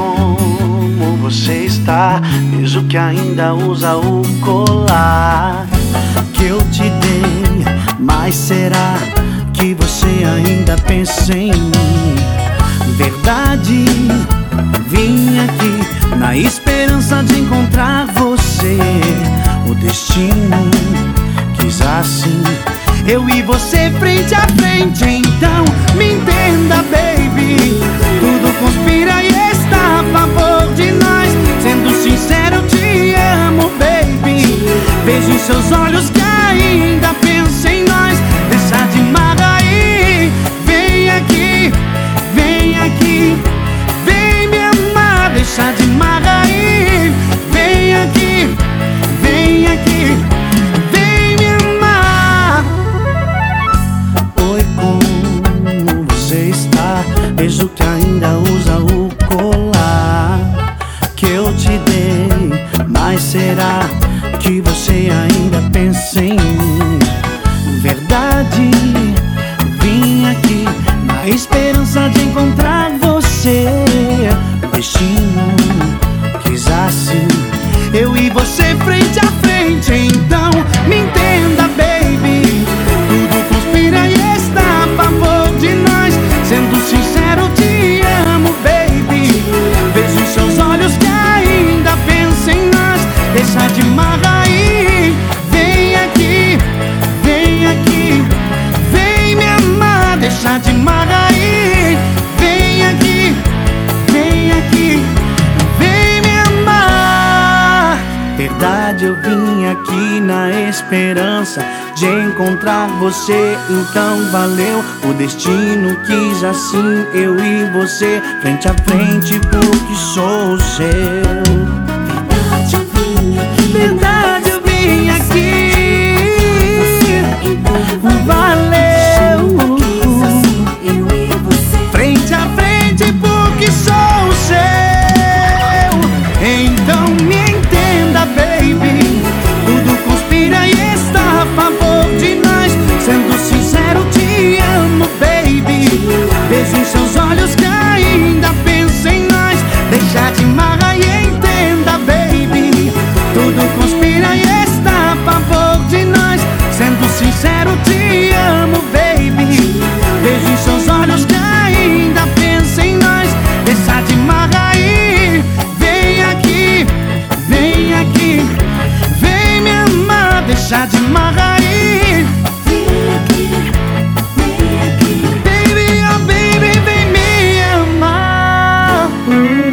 como você está. Vejo que ainda usa o colar que eu te dei, mas será que você ainda pensa em mim? Verdade, vim aqui na esperança de encontrar você. O destino quis assim, eu e você frente a frente. Então me entenda, baby, tudo conspira e está a favor de nós. Sendo sincero, eu te amo, baby. Vejo em seus olhos que ainda penso em nós. Deixa de marra aí, vem aqui, vem aqui, vem me amar. Deixa de marra aí, vem aqui, vem aqui, vem me amar. Oi, como você está? Vejo que ainda usa o colar que eu te dei, mas será que você ainda pensa em mim? Verdade, vim aqui na esperança de encontrar você. O destino quis assim, eu e você frente a frente. Então me entenda, baby, tudo conspira e está a favor de nós. Sendo sincero, eu te amo, baby. Vejo em seus olhos que ainda penso em nós. Deixa de marra aí, vem aqui, vem aqui, vem me amar. Deixa de marra aí, vem aqui, vem aqui, vem me amar. Verdade, eu vim aqui na esperança de encontrar você. Então valeu, o destino quis assim, eu e você frente a frente, porque sou seu. Verdade, eu vim aqui, valeu, frente a frente, porque sou seu. Então me entenda, baby, tudo conspira e está a favor de nós. Sendo sincero, te amo, baby. Vejo em seus olhos que ainda penso em nós. Deixa de marra e entenda, baby, tudo conspira e está a favor de nós. Sendo sincero, te amo, baby. Vejo em seus olhos que ainda penso em nós. Deixa de marra aí, vem aqui, vem aqui, vem me amar. Deixa de marra aí, vem aqui, vem aqui, baby, oh baby, vem me amar.